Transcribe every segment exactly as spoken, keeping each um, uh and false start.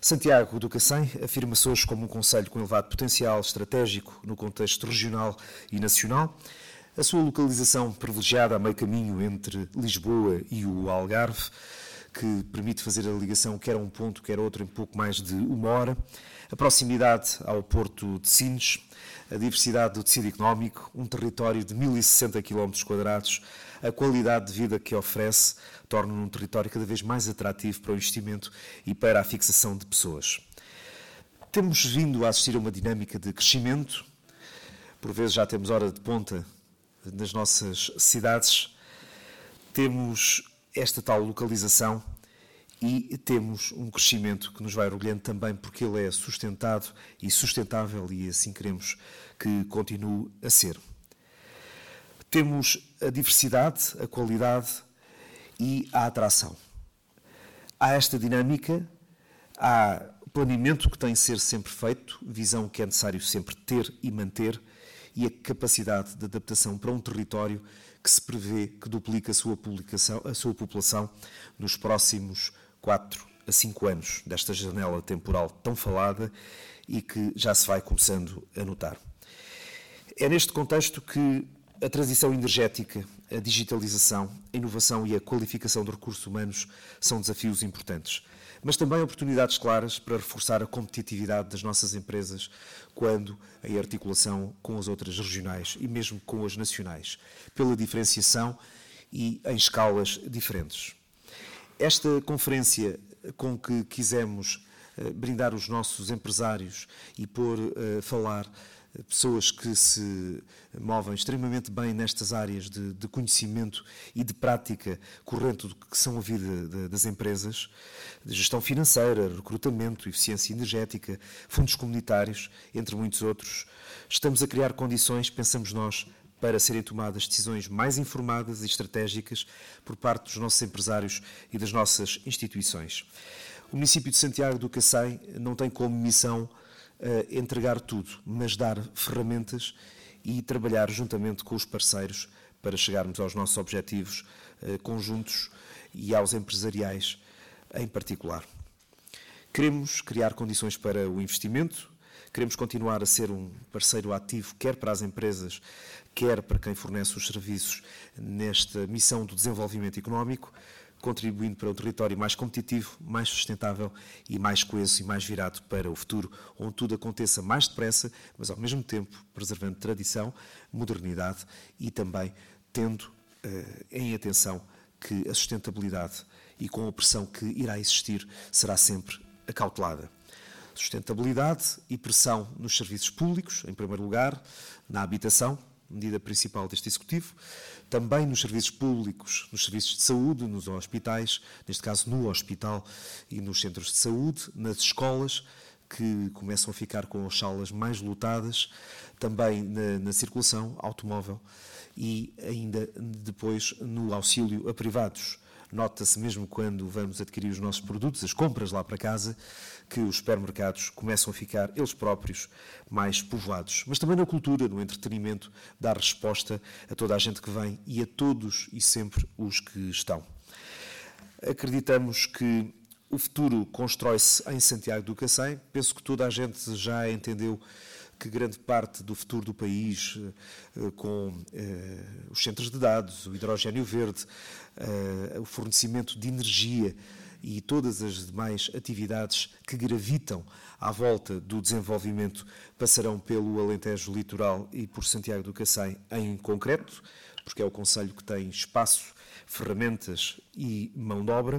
Santiago do Cacém afirma-se hoje como um concelho com elevado potencial estratégico no contexto regional e nacional. A sua localização privilegiada a meio caminho entre Lisboa e o Algarve, que permite fazer a ligação quer a um ponto, quer a outro em pouco mais de uma hora. A proximidade ao Porto de Sines, a diversidade do tecido económico, um território de mil e sessenta quilómetros quadrados, a qualidade de vida que oferece, torna-no um território cada vez mais atrativo para o investimento e para a fixação de pessoas. Temos vindo a assistir a uma dinâmica de crescimento, por vezes já temos hora de ponta nas nossas cidades, temos esta tal localização e temos um crescimento que nos vai orgulhando também porque ele é sustentado e sustentável e assim queremos que continue a ser. Temos a diversidade, a qualidade e a atração. Há esta dinâmica, há planeamento que tem de ser sempre feito, visão que é necessário sempre ter e manter e a capacidade de adaptação para um território que se prevê que duplica a sua, publicação, a sua população nos próximos quatro a cinco anos desta janela temporal tão falada e que já se vai começando a notar. É neste contexto que a transição energética, a digitalização, a inovação e a qualificação de recursos humanos são desafios importantes, mas também oportunidades claras para reforçar a competitividade das nossas empresas quando em articulação com as outras regionais e mesmo com as nacionais, pela diferenciação e em escalas diferentes. Esta conferência com que quisemos brindar os nossos empresários e pôr a falar pessoas que se movem extremamente bem nestas áreas de, de conhecimento e de prática corrente do que são a vida de, das empresas, de gestão financeira, recrutamento, eficiência energética, fundos comunitários, entre muitos outros. Estamos a criar condições, pensamos nós, para serem tomadas decisões mais informadas e estratégicas por parte dos nossos empresários e das nossas instituições. O município de Santiago do Cacém não tem como missão Uh, entregar tudo, mas dar ferramentas e trabalhar juntamente com os parceiros para chegarmos aos nossos objetivos uh, conjuntos e aos empresariais em particular. Queremos criar condições para o investimento, queremos continuar a ser um parceiro ativo, quer para as empresas, quer para quem fornece os serviços nesta missão do desenvolvimento económico, contribuindo para um território mais competitivo, mais sustentável e mais coeso e mais virado para o futuro, onde tudo aconteça mais depressa, mas ao mesmo tempo preservando tradição, modernidade e também tendo eh, em atenção que a sustentabilidade e com a pressão que irá existir será sempre acautelada. Sustentabilidade e pressão nos serviços públicos, em primeiro lugar, na habitação, medida principal deste Executivo, também nos serviços públicos, nos serviços de saúde, nos hospitais, neste caso no hospital e nos centros de saúde, nas escolas, que começam a ficar com as salas mais lotadas, também na, na circulação automóvel e ainda depois no auxílio a privados. Nota-se mesmo quando vamos adquirir os nossos produtos, as compras lá para casa, que os supermercados começam a ficar, eles próprios, mais povoados. Mas também na cultura, no entretenimento, dar resposta a toda a gente que vem e a todos e sempre os que estão. Acreditamos que o futuro constrói-se em Santiago do Cacém. Penso que toda a gente já entendeu que grande parte do futuro do país, com eh, os centros de dados, o hidrogênio verde, eh, o fornecimento de energia e todas as demais atividades que gravitam à volta do desenvolvimento passarão pelo Alentejo Litoral e por Santiago do Cacém em concreto, porque é o concelho que tem espaço, ferramentas e mão de obra.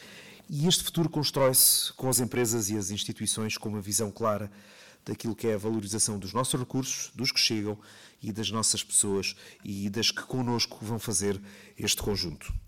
E este futuro constrói-se com as empresas e as instituições com uma visão clara daquilo que é a valorização dos nossos recursos, dos que chegam e das nossas pessoas e das que connosco vão fazer este conjunto.